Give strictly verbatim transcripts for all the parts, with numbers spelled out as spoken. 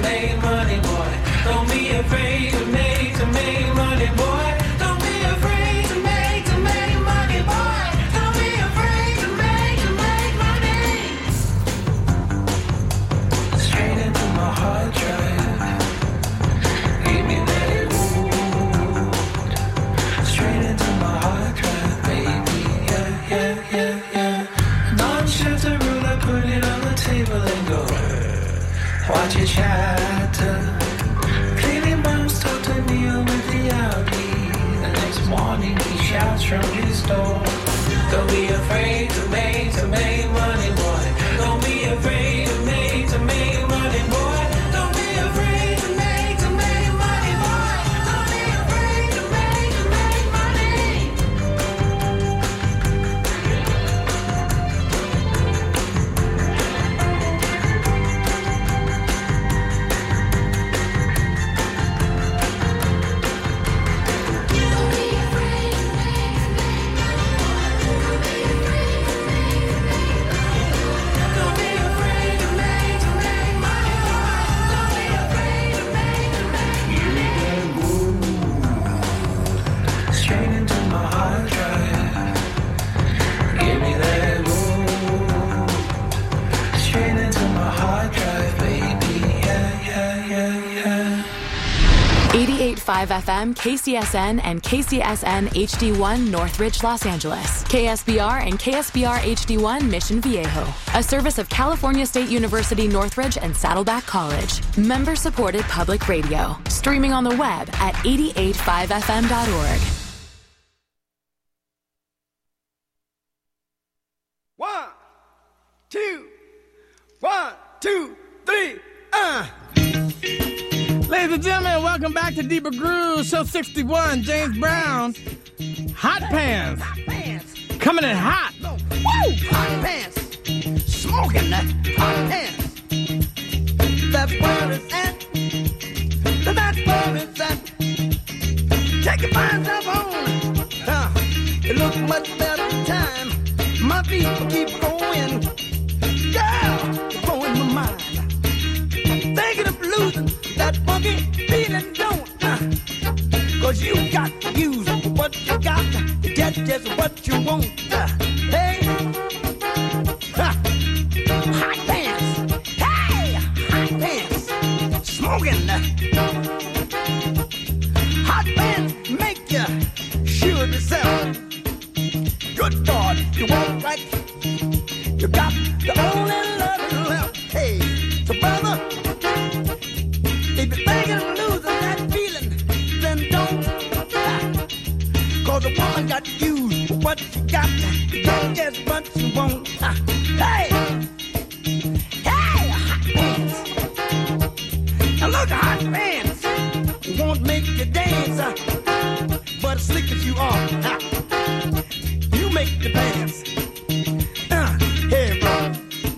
make money, boy. Don't be afraid to make, to make money, boy. Don't be afraid to make, to make money, boy. Don't be afraid to make, to make money. Straight into my hard drive. Give me that wood. Straight into my hard drive, baby. Yeah, yeah, yeah, yeah. Non-shelter rule, I put it on the table and go. Watch it chatter. Clearly mom's talked to me with the Audi. The next morning he shouts from his door. Don't be afraid to make, to make money, boy. Don't be afraid to make, to make money, boy. Don't be afraid to make, to make money, boy. Don't be afraid to make, to make money. Straight into my hard drive. Give me that wood. Straight into my hard drive, baby. Yeah, yeah, yeah, yeah. eighty-eight point five F M, K C S N, and K C S N H D one Northridge, Los Angeles. K S B R and K S B R H D one Mission Viejo. A service of California State University Northridge and Saddleback College. Member-supported public radio. Streaming on the web at eighty-eight five F M dot org. One, two, one, two, three, uh. Ladies and gentlemen, welcome back to Deeper Groove, Show sixty-one, James Brown. Hot Pants. Hot pants. Coming in hot. Woo! Hot pants. Smoking that hot pants. That's where it's at. That's where it's at. Take your fine stuff on. Uh, it looks much better time. My feet keep going. Girl, you're blowing my mind. Thinking of losing that funky feeling, don't uh, Cause you got to use what you got to get just what you want. Uh, hey, uh, hot pants. Hey, hot pants. Smoking. Uh, hot pants make you sure to sell. Good God, you want right. You got the only love left. Hey, so brother, if you're thinking of losing that feeling, then don't. Cause the woman got to use what you got to get just what you want. Hey, hey, hot pants. Now look at hot pants. Won't make you dance, uh, but as slick as you are, uh, you make the dance. Uh, hey, bro.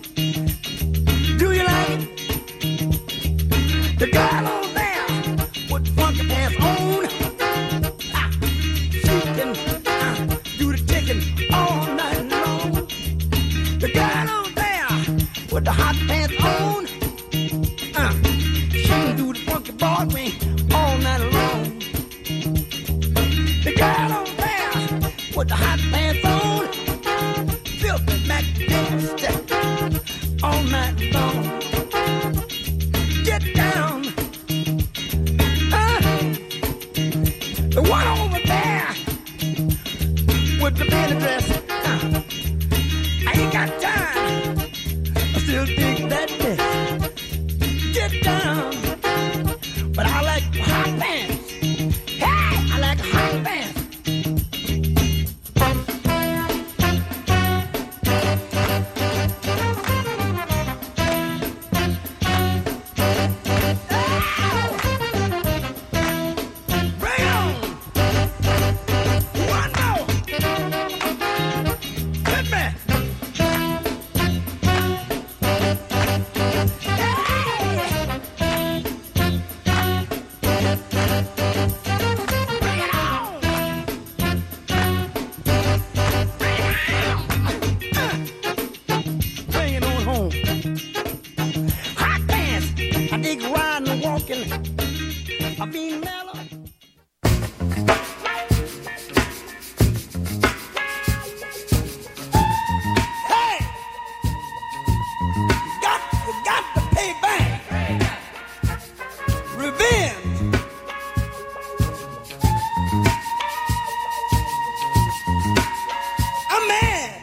Do you like it? The girl on there with funky pants on, ah, she can uh, do the ticking all night long. The girl on there with the hot pants on, uh, she can do the funky Broadway all night long. The girl on there with the hot pants on, filthy Mac step all night long. Get down. Uh, the one over there with the mini dress. Uh, I ain't got time. I still dig that dress. Get down. But I like hot pants. Hey, I like hot pants. riding and walking. I mean mellow. Hey, you got, you got to pay back. Revenge. I'm mad.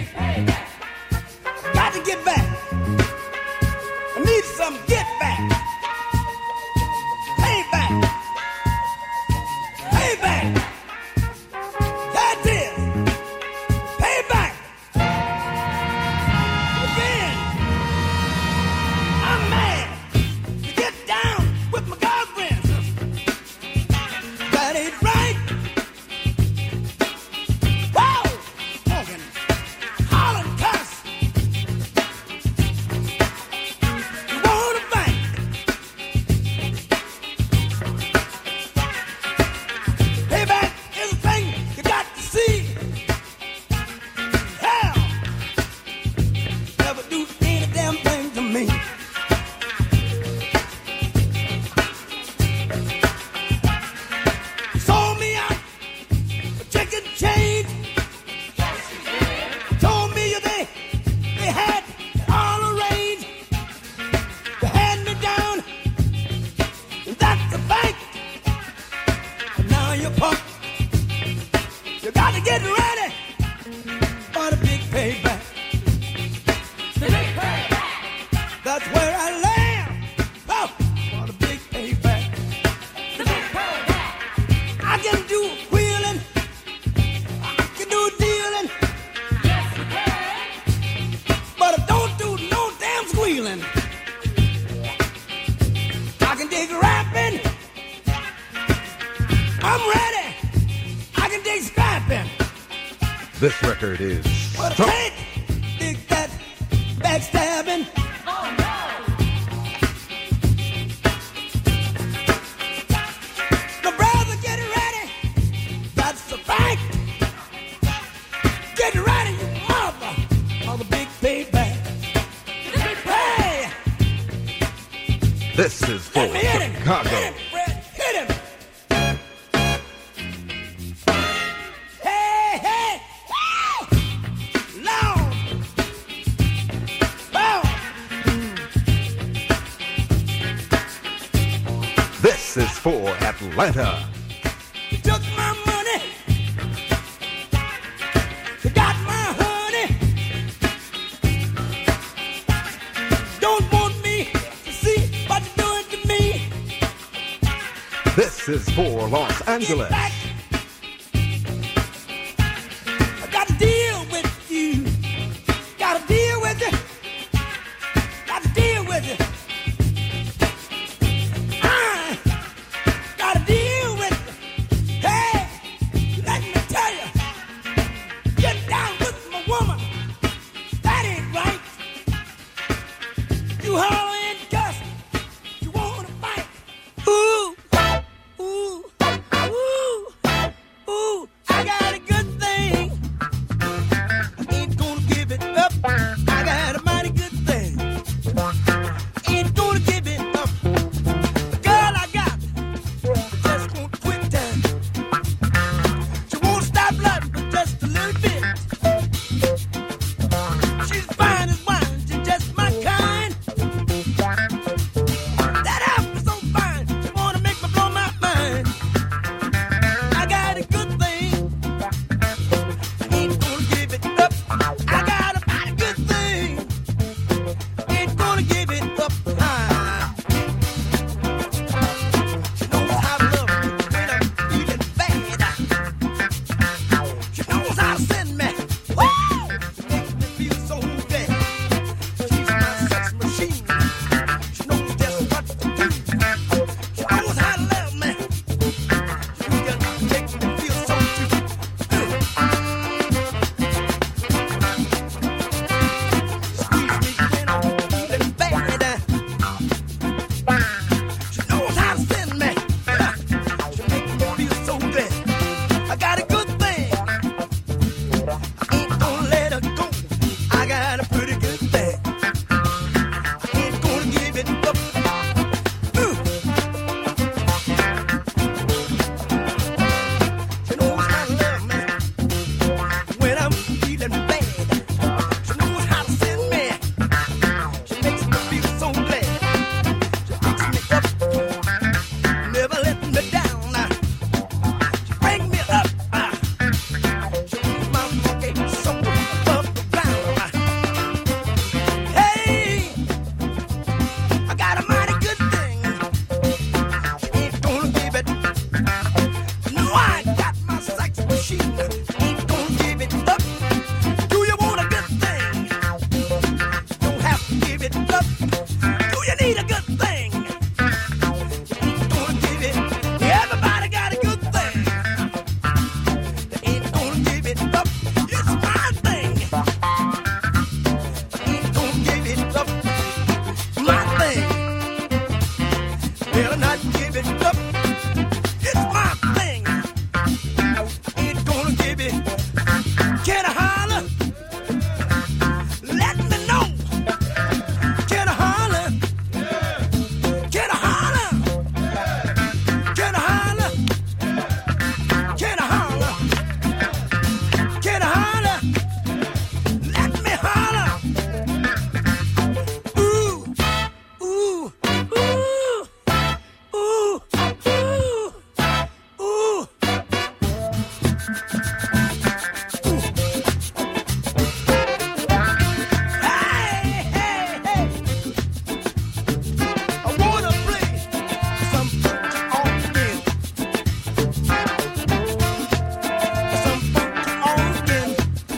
Got to get back. I need some get back. Pay back. Pay back. That is. Pay back. Revenge. I'm mad to get down with my girlfriend. That ain't right. Wow. Talking. Hollering cuss. You wanna fight? Payback is a thing you got to see. Hell, never do any damn thing to me. Sold me out for chicken change. Told me they they had it all arranged. They had me down, and that's the fact. But now you're pumped. You got to get ready for the big payback. The big payback. That's where I land. Oh, for the big payback. The big payback. I can do wheeling. I can do dealing. Yes, you can. But I don't do no damn squealing. I can dig rapping. I'm ready. I can dig scrapping. This record is But I Stump. can't dig that backstabbing. Oh no! The brother, get ready. That's the fact. Get ready, you mother, for the big payback. The big pay. This is for Let me hit him. Chicago. Hit him, Fred. Hit him. Hey, hey. Woo! Loud. Bow. This is for Atlanta. You took my money. You got my honey. Don't want me to see what you're doing to me. This is for Los Get Angeles. back. I got to deal with you. Got to deal with you. Got to deal with you. I got to deal with you. Hey, let me tell you. Get down with my woman. That ain't right. You holler and cuss. You want to fight. Ooh, ooh, ooh. Better not give it up. It's my thing. I ain't gonna give it. Can I holler? Let me know. Can I holler? Can I holler? Can I holler? Can I holler? Can I holler? Let me holler. Ooh, ooh, ooh, ooh, ooh, ooh. Hey, hey, hey. I wanna play some funky organ. Some funky organ.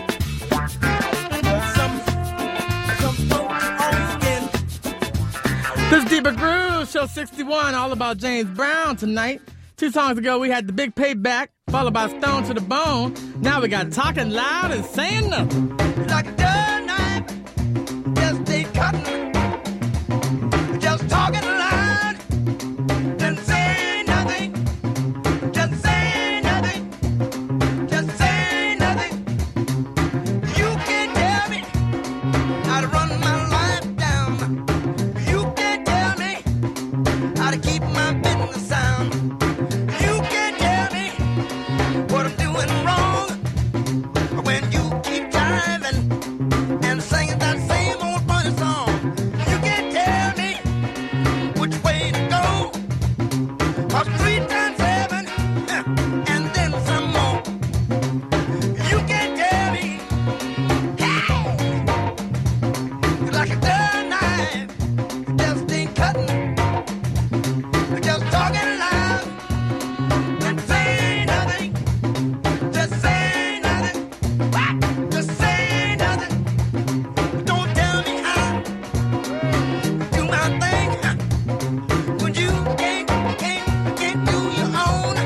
Some, some funky organ. This is Deeper Groove, show sixty-one, all about James Brown tonight. Two songs ago, we had The Big Payback, followed by Stone to the Bone. Now we got Talking Loud and Saying Nothing. Like a dull knife, just ain't cutting. Just talking loud, then say nothing. Just say nothing. Just say nothing. You can't tell me how to run my life down. You can't tell me how to keep my business sound. You can't tell me what I'm doing wrong when you keep driving and singing that same old funny song. You can't tell me which way to go. 'Cause three times seven, and then some more. You can't tell me, hey, you're like a dull knife, you just ain't cutting. You're just talking loud and say nothing. Just say nothing. What? Just say nothing. Don't tell me how to do my thing when you can't, can't, can't do your own.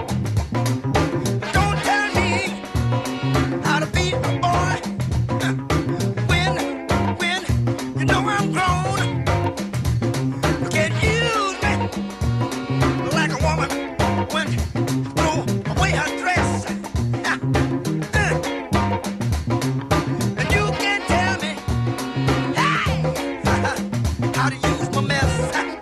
Don't tell me how to be a boy when, when you know I'm grown. You can't use me like a woman when you throw away her dress. And you can't tell me, hey, how to use my mess.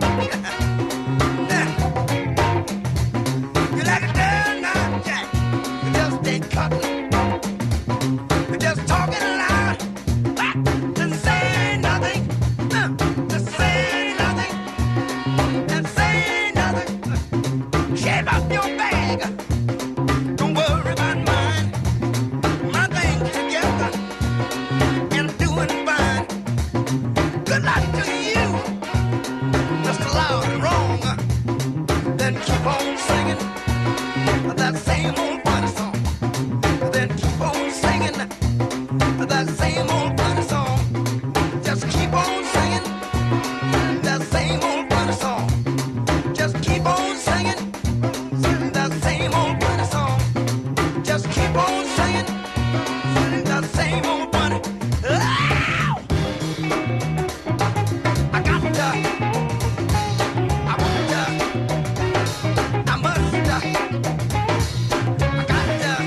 You're like a dull knife, Jack. You just ain't cutting. You're just talking loud. Just say nothing. Just say nothing. And say nothing. Shape up your bag. Don't worry about mine. My thing's together, and I'm doing fine. Good luck to you, Mister Loud and Wrong. Then keep on singing that same old funny song. Then keep on singing that same old funny song. Just keep on singing that same old funny song. Just keep on singing that same old funny song. Just keep on singing that same old funny. Ow! I got to, I want to, I must, I got to.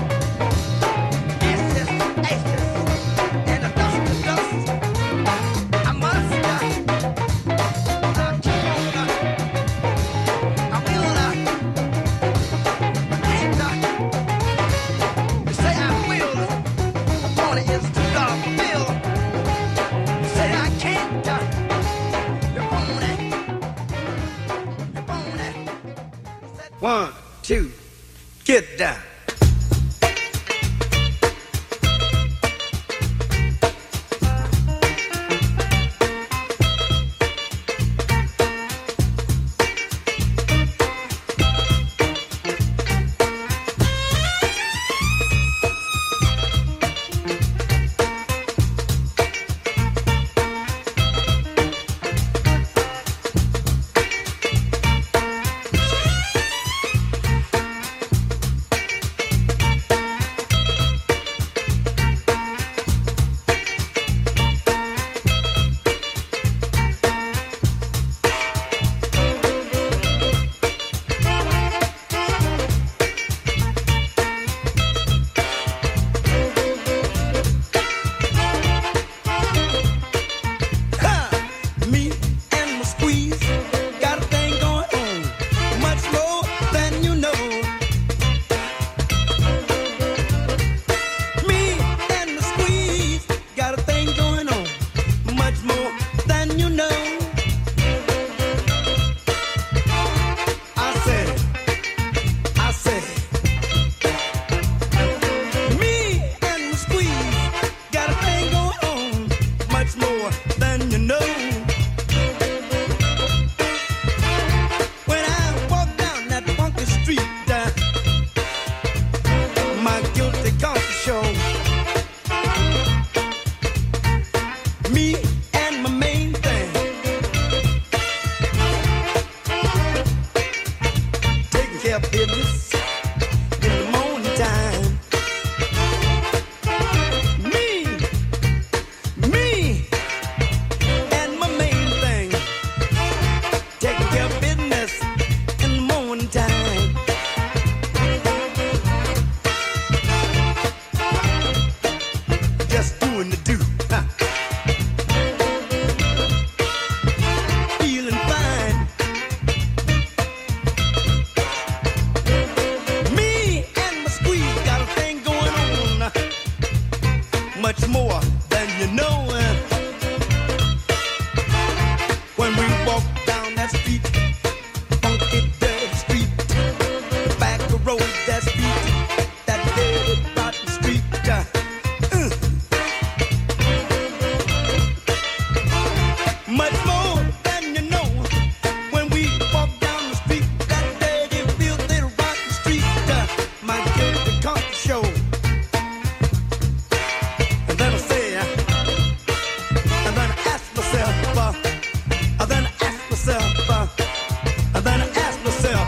Ace this, ace this, and the dust to dust. I must, I keep on, I will, I can't, you say I will, upon it is too dark to feel. You say I can't, you want it, you want it. One, two, get down. care of business in the morning time. Me, me, and my main thing, taking care of business in the morning time. Just doing the do. Huh. Feeling fine. Me and my squeeze got a thing going on, uh, much more than you know. uh. When we walk down that street, funky dirty street, the back of road that street, that dirty rotten street. uh, uh. Much more than you know. When we walk down the street, that dirty, filthy, rotten street, uh, might get the country show. And then I say, uh, and then I ask myself, uh, and then I ask myself, uh, and then I ask myself,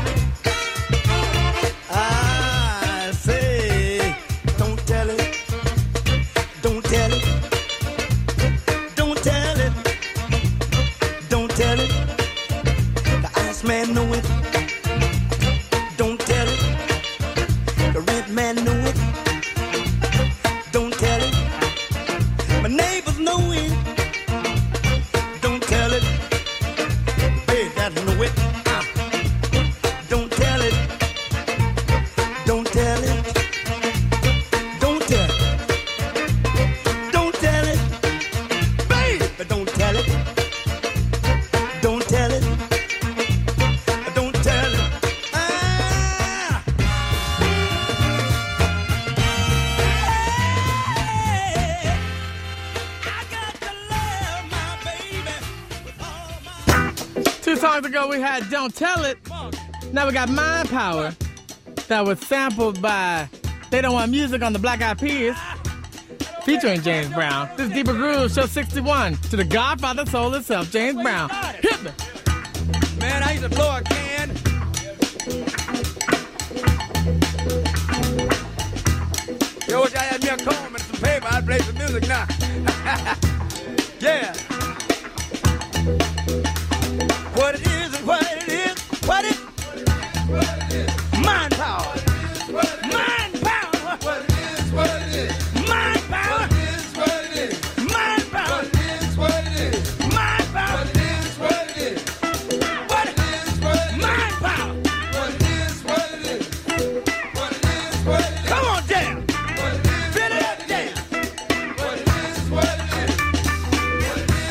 I say, don't tell it, don't tell it, don't tell it, don't tell it. The ice man know it, don't tell it. The red man know it, don't tell it. My neighbors know it, don't tell it. Hey, that know it, uh, don't tell it, don't tell it, don't tell it, don't tell it, baby, don't tell it, don't tell it, don't tell it. Ah! Hey, I got to love my baby with all my. Two songs ago, we had Don't Tell It. Now we got Mind Power. That was sampled by They Don't Want Music on the Black Eyed Peas, featuring James Brown. This is Deeper Groove, show sixty-one, to the Godfather soul itself, James Brown. Hit me. Man, I used to blow a can. Yo, wish I had me a comb and some paper. I'd play some music now. Yeah. What it is and what it is. What it? Mind power. Mind power. What it is, what it is. Mind power. What it is, what it is. Mind power. What it is, what it is. Mind power. What it is, what it is. What it is, what it is. Mind power. What it is, what it is. What it is, what it is. Come on down. What it is, fit it up down. What it is, what it is. What it is,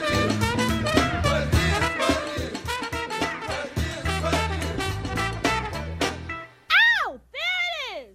Ow! There it is!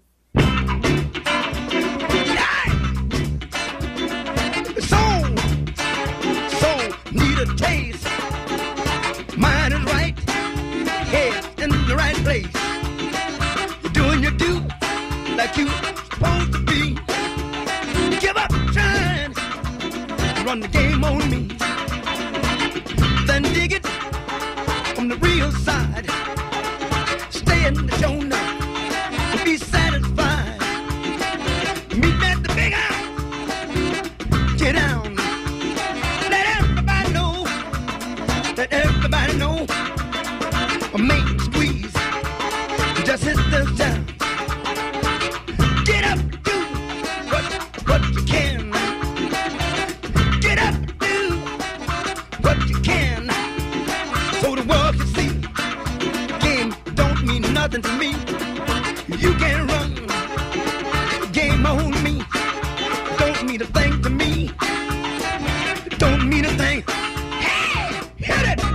Soul, soul, need a taste. Mind is right, head in the right place. You're doing your due like you supposed to be. Give up trying to run the game on me. Then dig it from the real side. Stay in the show now and be satisfied. Meet me at the big house. Get down. Let everybody know. Let everybody know. A main squeeze. Just hit this down. Get up, do what, what you can. Get up, do what you can. So the world can see. Game don't mean nothing to me. You can't run. Game on me. Don't mean a thing to me. Don't mean a thing. Hey, hit it.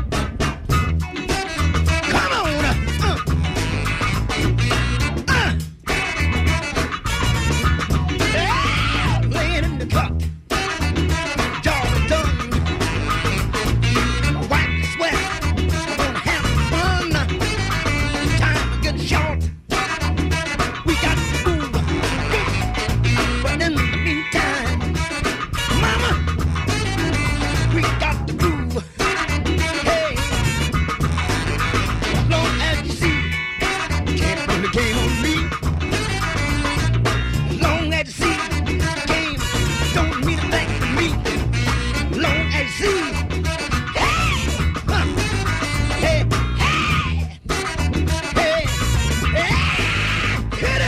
Come on. Uh. Uh. Yeah, laying in the cut. Jaw done. Wipe the sweat. Gonna have fun. Time to get short. We got to move. But in the meantime, mama, we got to groove. Hey, as long as you see, can't run the game on me. As long as you see, game don't mean a thing to me. As long as you see, hey, huh, hey, hey, hey, hey, hit it.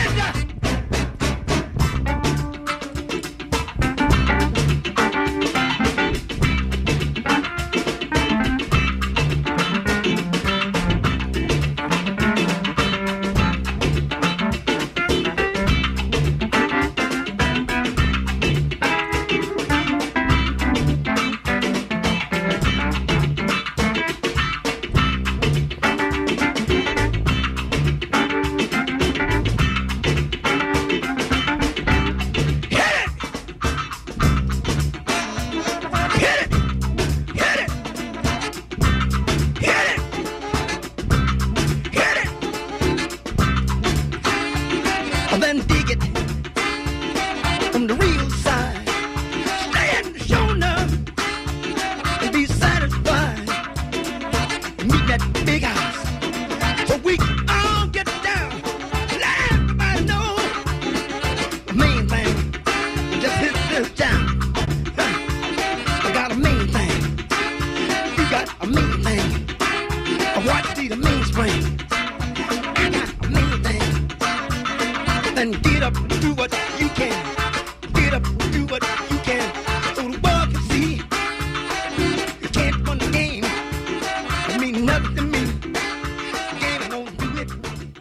Then dig it from the real side. Stay in the show now and be satisfied. Meet that big house so we can all get down. Let everybody know the main thing. Just hit this down. Huh. I got a main thing. You got a main thing. I watch see the mainspring. I got a main thing. Then get up and do what you can. Get up and do what you can. So the world can see. You can't run the game. It means nothing to me. The game don't do it.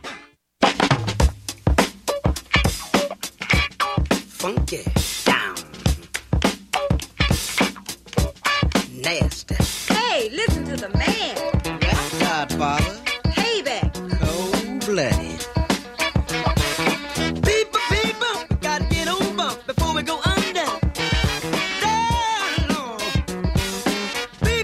Funky down. Nasty. Hey, listen to the man. That's Godfather. Payback. Cold-blooded. People, people, we gotta get over before we go under. Down, Lord. People,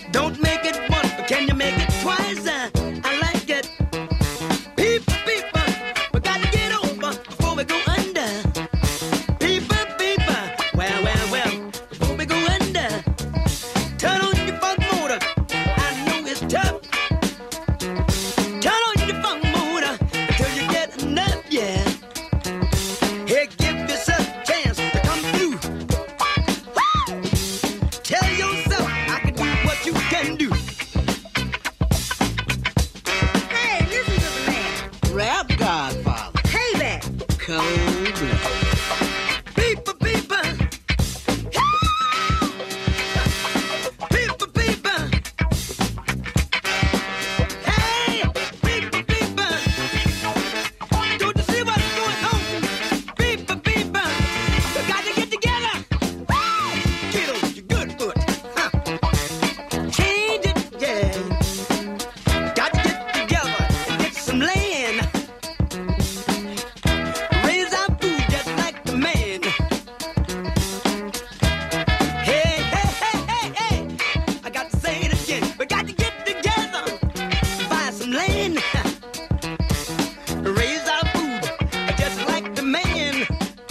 Don't make it once, but can you make it twice? Uh, I like it. People, people, we got to get over before we go under. People, people, well, well, well, before we go under. Turn on your funk motor. I know it's tough. Turn on your funk motor until you get enough, yeah. Hey, give yourself a chance to come through. Woo! Tell yourself I can do what you can do. Hey, listen to the man. Rap Godfather. Payback. Cold blood. People, people. People, people. Hey, people, people. Don't you see what's going on? People, people. You got to get together. Get on your good foot. Huh. Change it, yeah. Got to get together and get some land. Raise our food just like the man. Hey, hey, hey, hey, hey. I got to say it again. We got to get together, buy some land. Raise our food just like the man.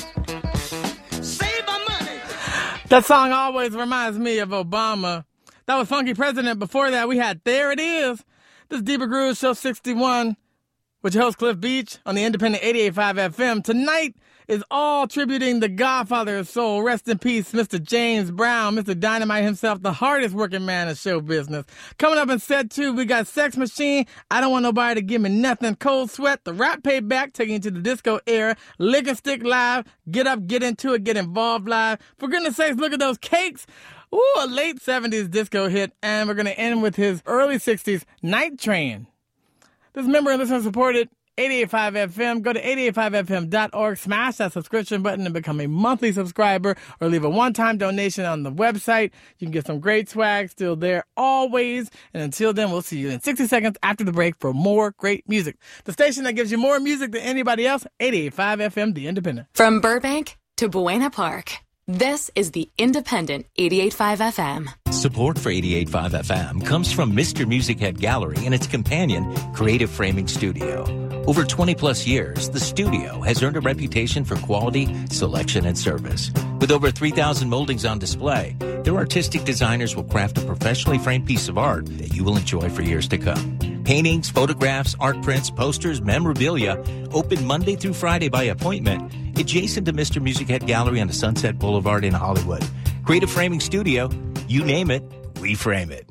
Save our money. That song always reminds me of Obama. That was Funky President. Before that, we had There It Is. This is Deeper Grooves, Show sixty-one, with your host Cliff Beach on the Independent eighty-eight point five F M. Tonight is all tributing the Godfather of Soul. Rest in peace, Mister James Brown, Mister Dynamite himself, the hardest working man in show business. Coming up in set two, we got Sex Machine, I Don't Want Nobody to Give Me Nothing, Cold Sweat, The Rap Payback, taking you to the disco era, Lick and Stick Live, Get Up, Get Into It, Get Involved Live. For goodness sakes, look at those cakes. Ooh, a late seventies disco hit, and we're going to end with his early sixties Night Train. This member and listener supported eighty-eight point five F M. Go to eighty-eight point five F M dot org, smash that subscription button and become a monthly subscriber, or leave a one-time donation on the website. You can get some great swag still there always. And until then, we'll see you in sixty seconds after the break for more great music. The station that gives you more music than anybody else, eighty-eight point five F M, The Independent. From Burbank to Buena Park, this is the Independent eighty-eight point five F M. Support for eighty-eight point five F M comes from Mister Music Head Gallery and its companion, Creative Framing Studio. Over twenty plus years, the studio has earned a reputation for quality, selection, and service. With over three thousand moldings on display, their artistic designers will craft a professionally framed piece of art that you will enjoy for years to come. Paintings, photographs, art prints, posters, memorabilia, open Monday through Friday by appointment, adjacent to Mister Music Head Gallery on the Sunset Boulevard in Hollywood. Creative Framing Studio, you name it, we frame it.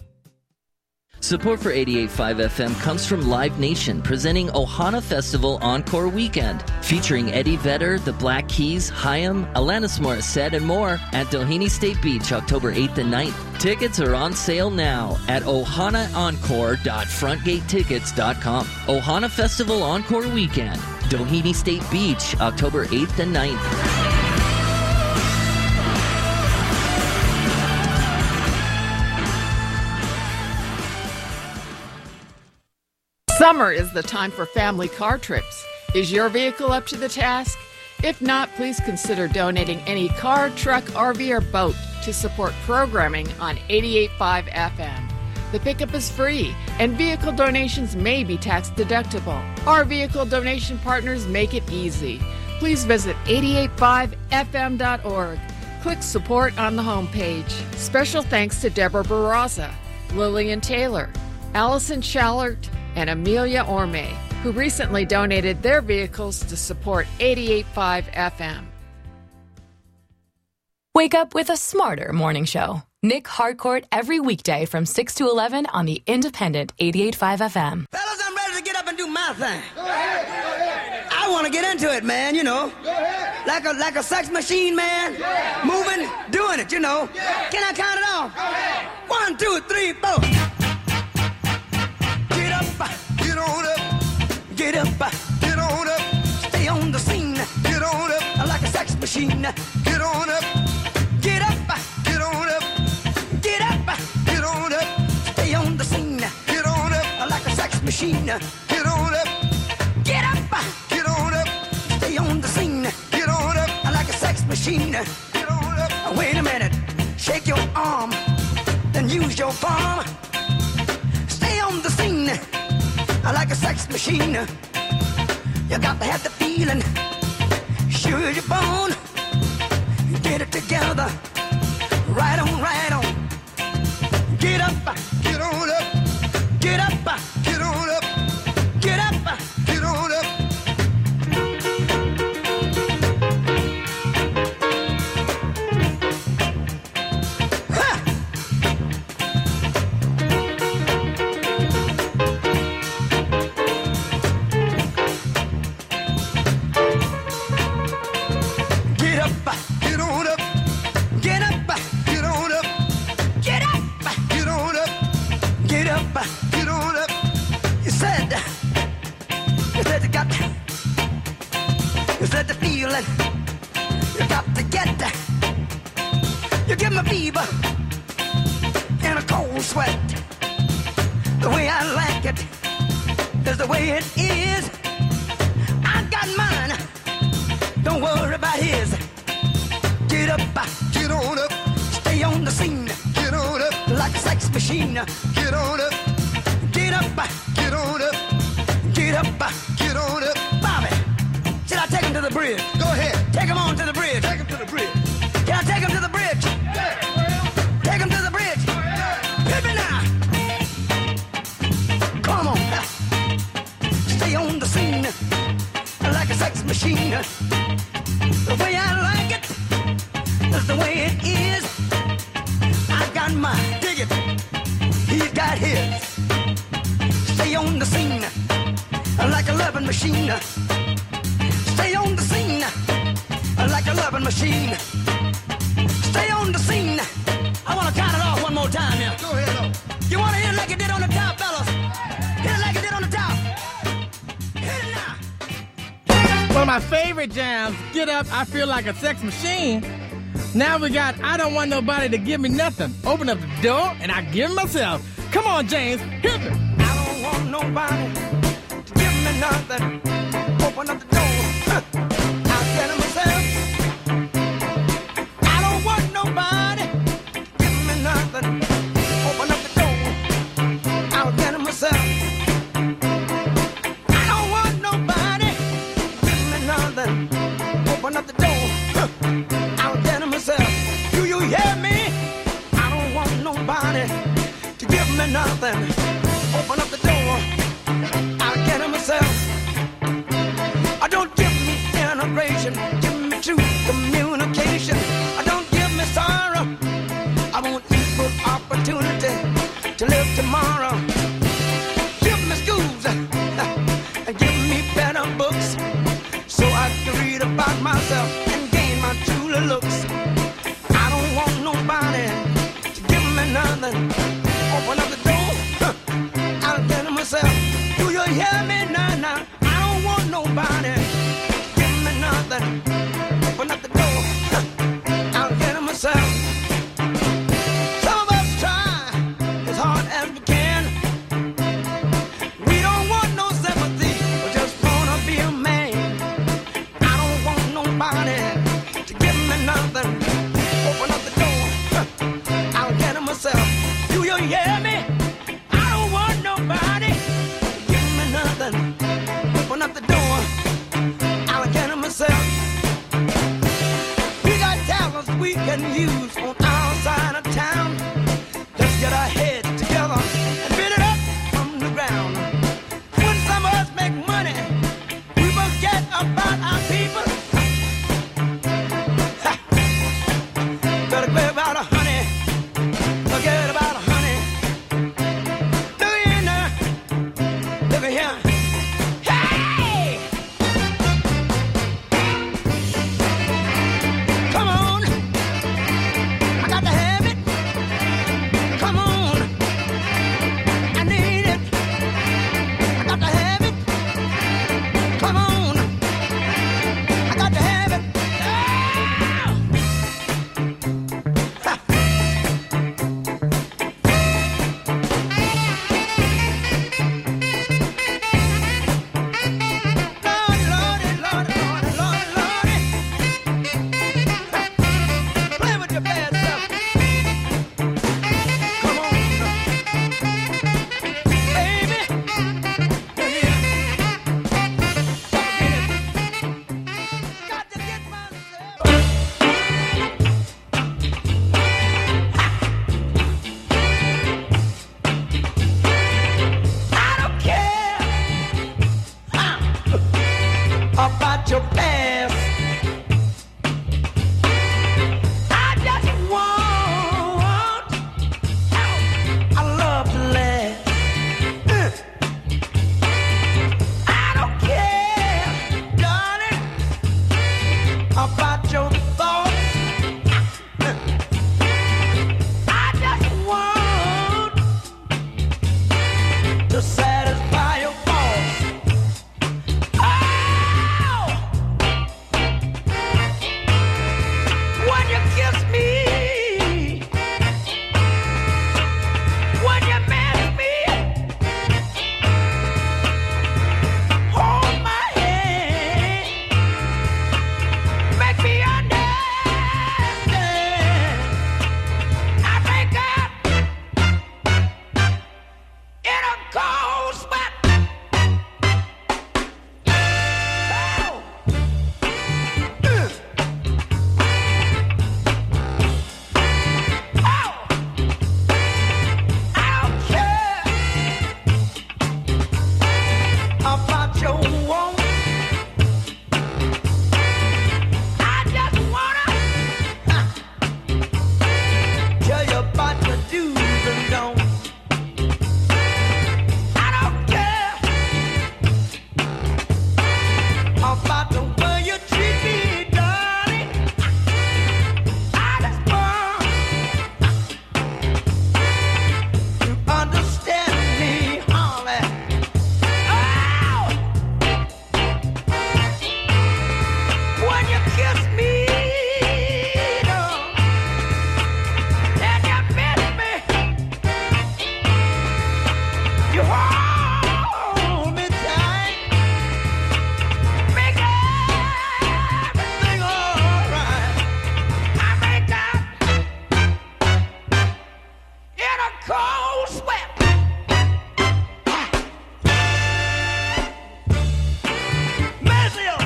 Support for eighty-eight point five F M comes from Live Nation, presenting Ohana Festival Encore Weekend, featuring Eddie Vedder, the Black Keys, Haim, Alanis Morissette, and more at Doheny State Beach, October eighth and ninth. Tickets are on sale now at ohana encore dot front gate tickets dot com. Ohana Festival Encore Weekend, Doheny State Beach, October eighth and ninth. Summer is the time for family car trips. Is your vehicle up to the task? If not, please consider donating any car, truck, R V, or boat to support programming on eighty-eight point five F M. The pickup is free, and vehicle donations may be tax deductible. Our vehicle donation partners make it easy. Please visit eighty-eight point five F M dot org. Click support on the homepage. Special thanks to Deborah Barraza, Lillian Taylor, Allison Schallert, and Amelia Orme, who recently donated their vehicles to support eighty-eight point five F M. Wake up with a smarter morning show. Nick Harcourt every weekday from six to eleven on the Independent eighty-eight point five F M. Fellas, I'm ready to get up and do my thing. Go ahead, go ahead. I want to get into it, man, you know. Go ahead. Like a like a sex machine, man. Yeah. Moving, doing it, you know. Yeah. Can I count it off? Go ahead. One, two, three, four. Get up, get on up. Get up, get on up. Stay on the scene. Get on up. Like a sex machine. Get on up. Get up, get on up. Get up, get on up. Stay on the scene. Get on up. Like a sex machine. Get on up. Get up, get on up. Stay on the scene. Get on up. Like a sex machine. Get on up. Wait a minute. Shake your arm. Then use your your farm. Stay on the scene like a sex machine. You got to have the feeling, sure you're born. Get it together, right on, right on. Get up, get on up. Get up, get on up. Get up, get on up. Ha! Get up, get on up. Get up, get on up. Get up, get on up. Get up, get on up. You said, you said you got, you said the feeling. You got to get that. You give me fever and a cold sweat. The way I like it is the way it is. I got mine. Don't worry about his. Get up, get on up. Stay on the scene. Get on up. Like a sex machine. Get on up. Get up, get on up. Get up, get on up. Bobby, should I take him to the bridge? Go ahead. Take him on to the bridge. Take him to the bridge. Can I take him to the bridge? Yeah. Take him to the bridge. Yeah. Hit me now. Come on. Stay on the scene like a sex machine. The way I like it is the way it is. I got mine. Dig it. He's got his. Stay on the scene like a loving machine. Stay on the scene like a loving machine. Stay on the scene. I want to count it off one more time here. Go ahead, though. You want to hit it like you did on the top, fellas? Hit it like you did on the top. Hit it now. One of my favorite jams, Get Up, I Feel Like a Sex Machine. Now we got I Don't Want Nobody to Give Me Nothing. Open up the door and I give myself. Come on, James, hit me. I don't want nobody to give me nothing. Open up the door. Huh. I'll get it myself. I don't want nobody to give me nothing. Open up the door. I'll get it myself. I don't want nobody to give me nothing. Open up the door. Huh. I'll get it myself. Do you hear me? I don't want nobody to give me nothing. Open up the door. I'll get it myself. I don't give me integration. Give me true communication. I don't give me sorrow. I want equal opportunity to live tomorrow. Give me schools and give me better books so I can read about myself and gain my true looks. I don't want nobody to give me nothing. Open up the door. I'll get it myself. Do you hear me now? Now I don't want nobody to give me nothing. Open up the door. I'll get it myself. Some of us try as hard as we can. We don't want no sympathy. We just wanna be a man. I don't want nobody to give me nothing. Open up the door. I'll get it myself. Do you hear me? I don't want nobody to give me nothing. Open up the door. I'll get it myself. We got talents we can use on our side of town. Let's get our heads together and build it up from the ground. When some of us make money, we forget about our people. Ha. Better forget about a honey. Forget about a honey. Look in there. Look at here. Hey! Come on. I got to have it. Come on. don't. I don't care about the way you treat me, darling. I just want to understand me, honey. Oh! When you kiss me, dog, and you miss me, you hold me tight, make everything alright. I make that in a cold sweat. Maceo,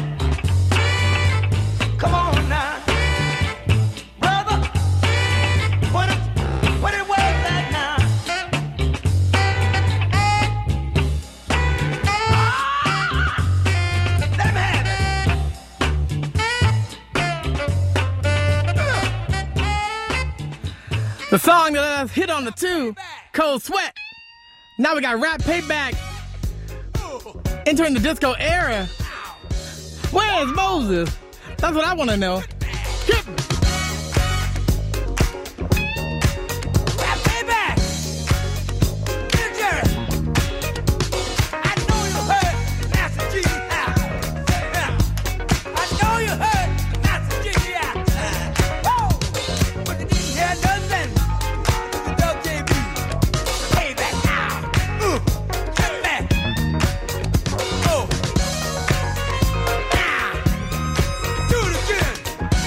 come on now, brother. What it, what it was that now? Ah, let him have it. The song that let us hit on the two, Cold Sweat. Now we got Rap Payback entering the disco era. Where's Moses? That's what I want to know. Hit me. Rap Payback. Dear Jerry, I know you heard Master G out. I know you heard Master G out. Woo! But you didn't hear nothing. The Doug J B. Payback now. Ooh, get back. Oh. Now, do it again.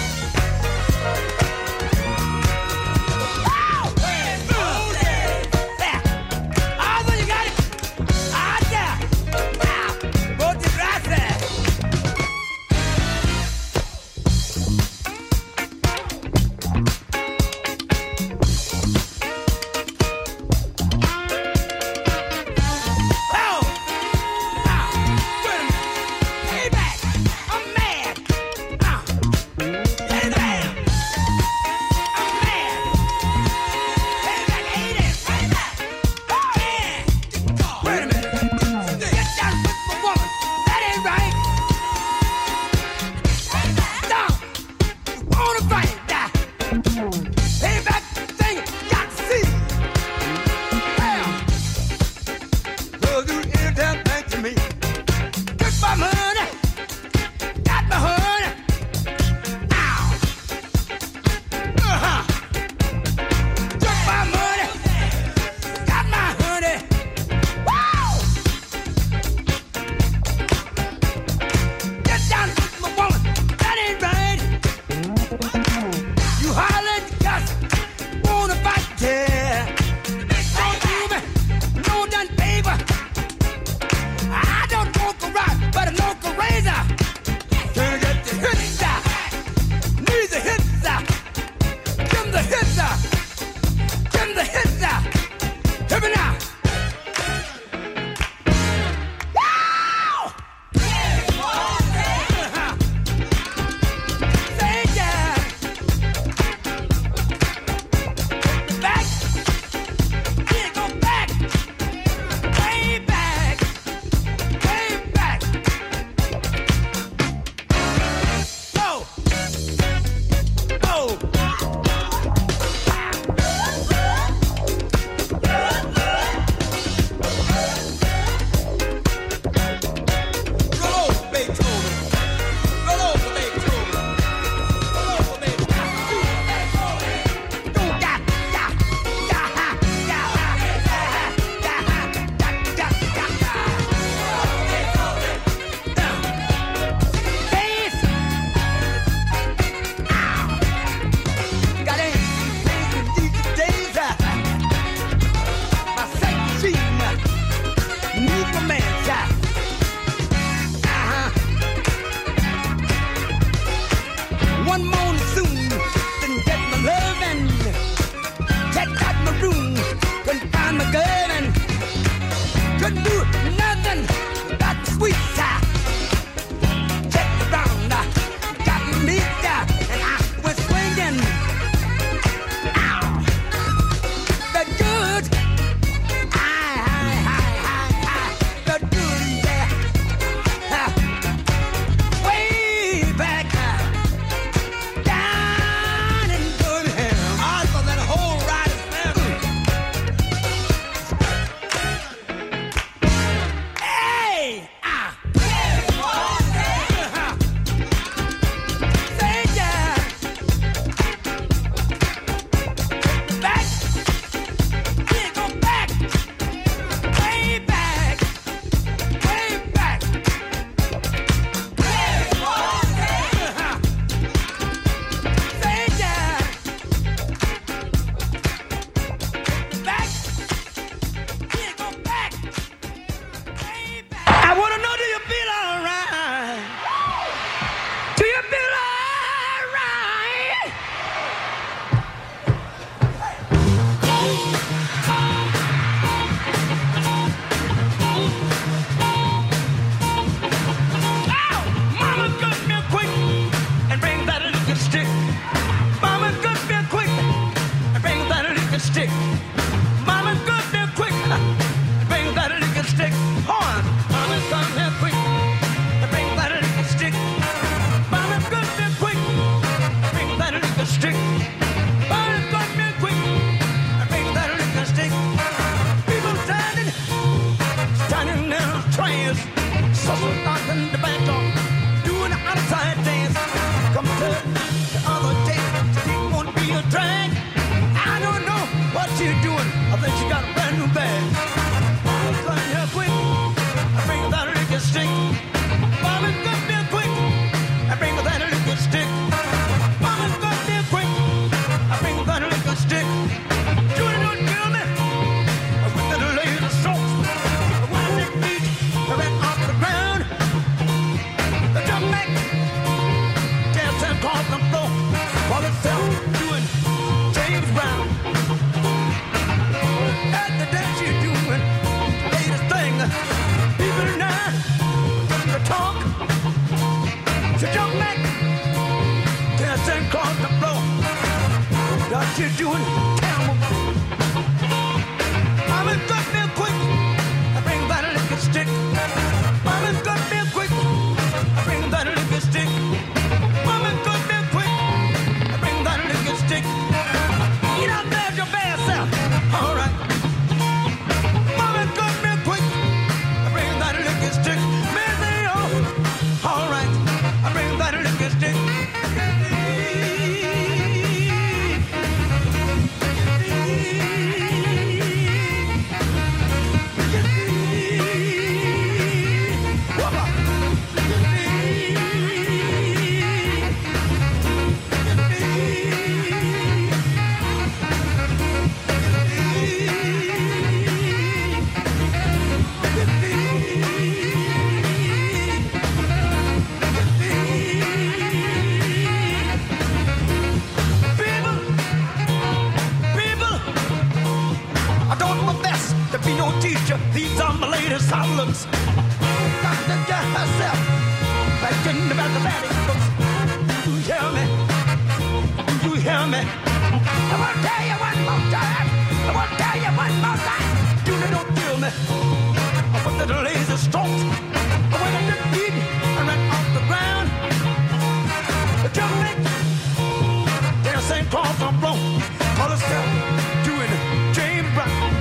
Social dance in the back door, doing the outside dance. Come to the other day, she won't be a drag. I don't know what she's doing. I think she got a brand new bag. Mama's coming here quick. I bring her that liquor stick. Mama's coming here quick. I bring her that liquor stick. Mama's coming here quick. I bring her that liquor stick. Julie don't kill me. I went to the laser salt. I went to the beach. I ran off the ground. I jumped back. Danced across the floor. While itself doing James Brown. At the dance you're doing, latest thing. People now getting to talk. So jump back, dance across the floor. What you doing, camel? Mama's got me quick. I bring that liquor stick. Mama's got me quick. I bring that liquor stick. Mama's got me quick. I bring that liquor stick. Get out there, your bad self. All right. Mama's got me quick. I bring that liquor stick. Baby, oh, all right. I bring that liquor stick. These are my latest outlooks. Got to get herself back in the back of the valley. Do you hear me? Do you hear me? I want to tell you one more time. I want to tell you one more time. Do they don't kill me? I went to the laser strokes. I went to the beat. I ran off the ground. I jumped back. Dancing across the floor. Call herself doing James Brown.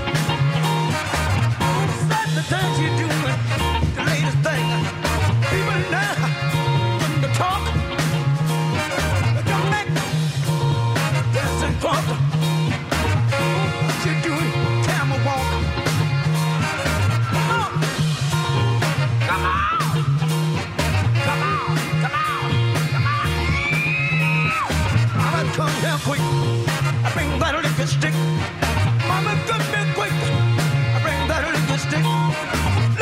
The dance you're doing, the latest thing. People now when to talk. Jump back, dancing across the. What you doing? Camel walk. Come on, come on, come on, come on, come on. Mama, come here quick. I bring that liquor stick. Mama, come here quick. I bring that liquor stick.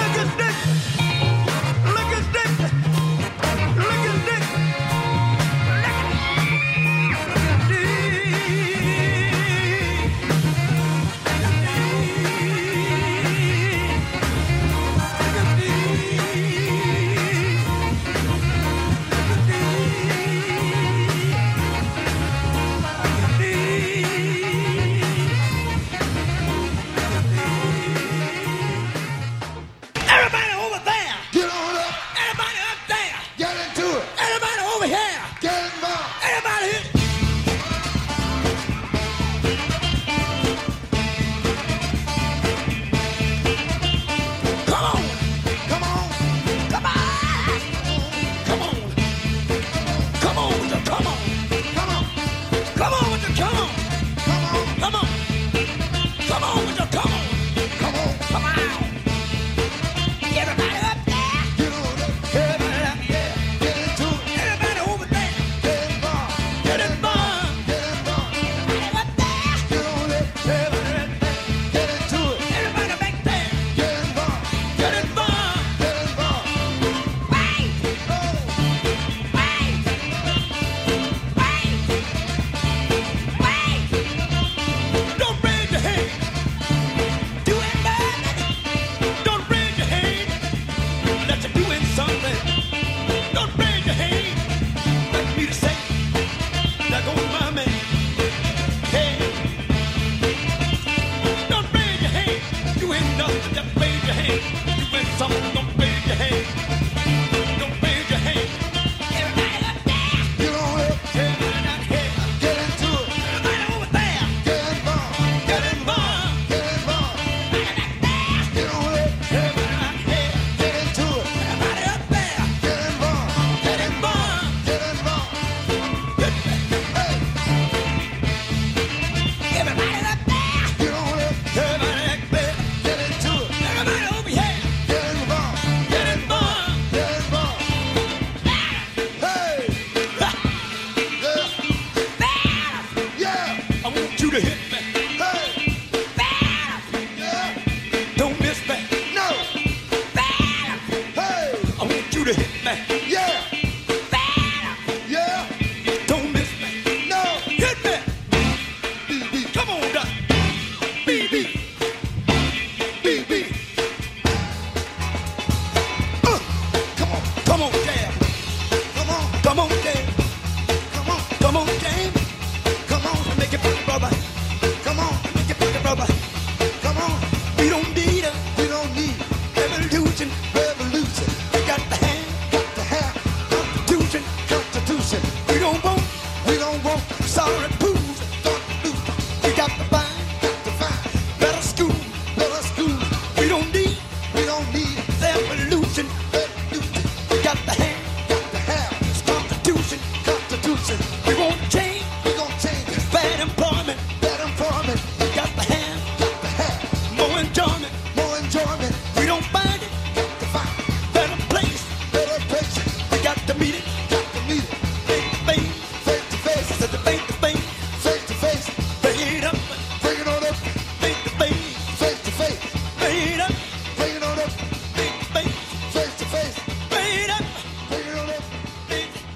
enjoyment, more enjoyment. We don't find it, got to find it. Better place, better place. We got to meet it, got to meet it. Face to face, face to face. I said the face to face, face to face. Bring it up, bring it on up. Face to face, face to face. Bring it up, bring it on up. Face to face, face to face. Bring it up, bring it on up. Face to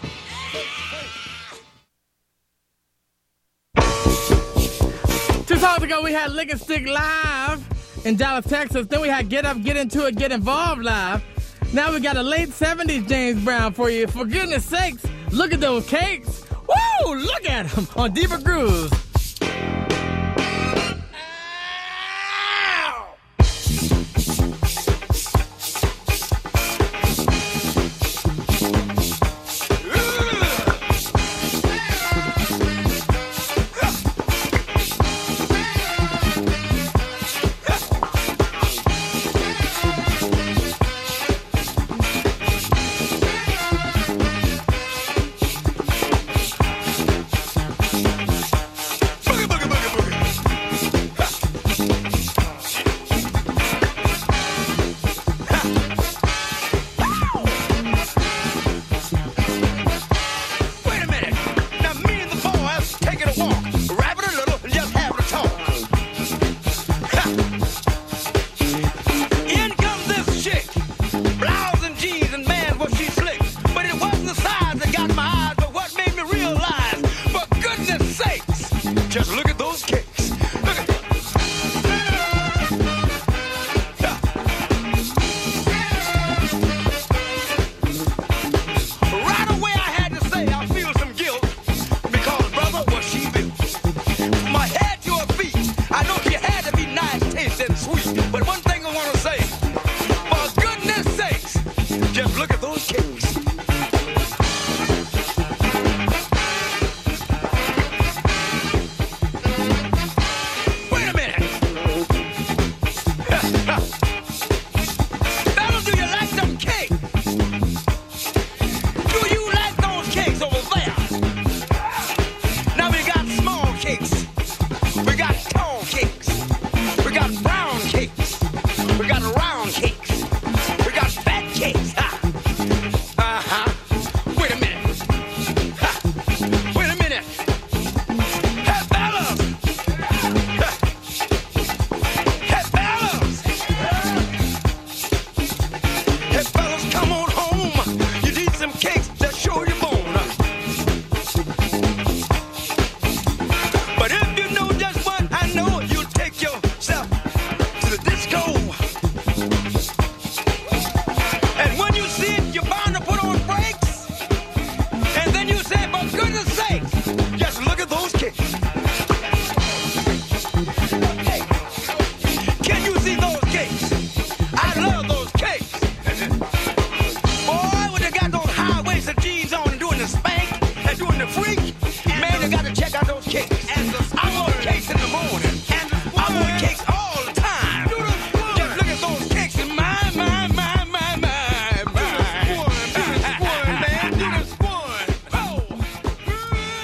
face. Two songs ago, we had Lick and Stick live in Dallas, Texas. Then we had Get Up, Get Into It, Get Involved live. Now we got a late seventies James Brown for you. For goodness sakes, look at those cakes. Woo! Look at them on Deeper Grooves.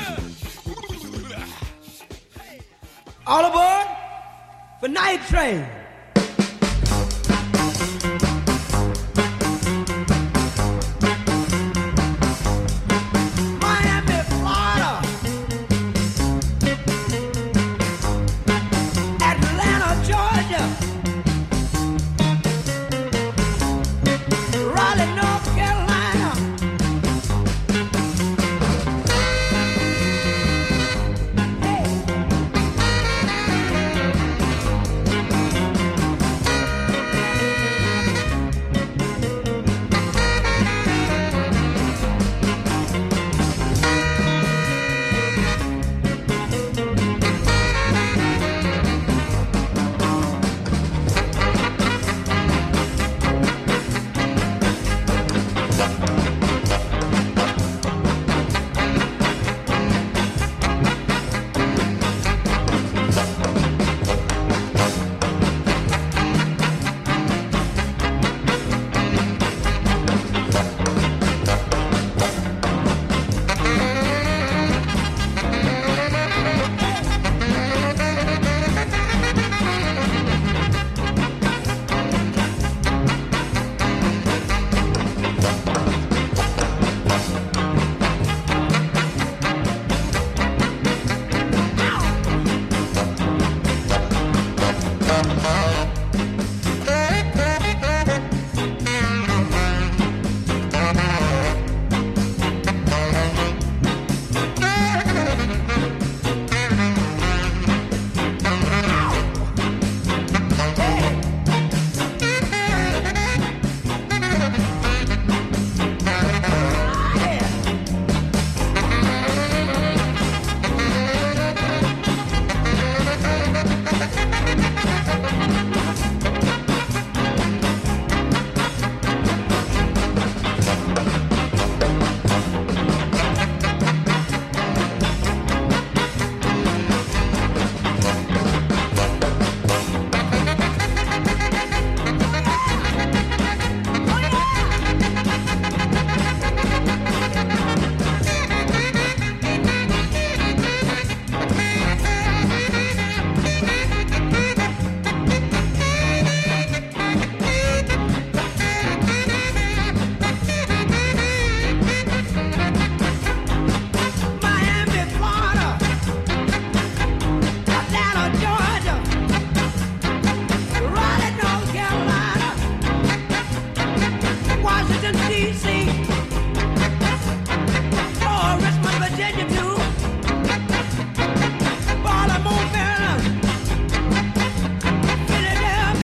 All aboard for Night Train.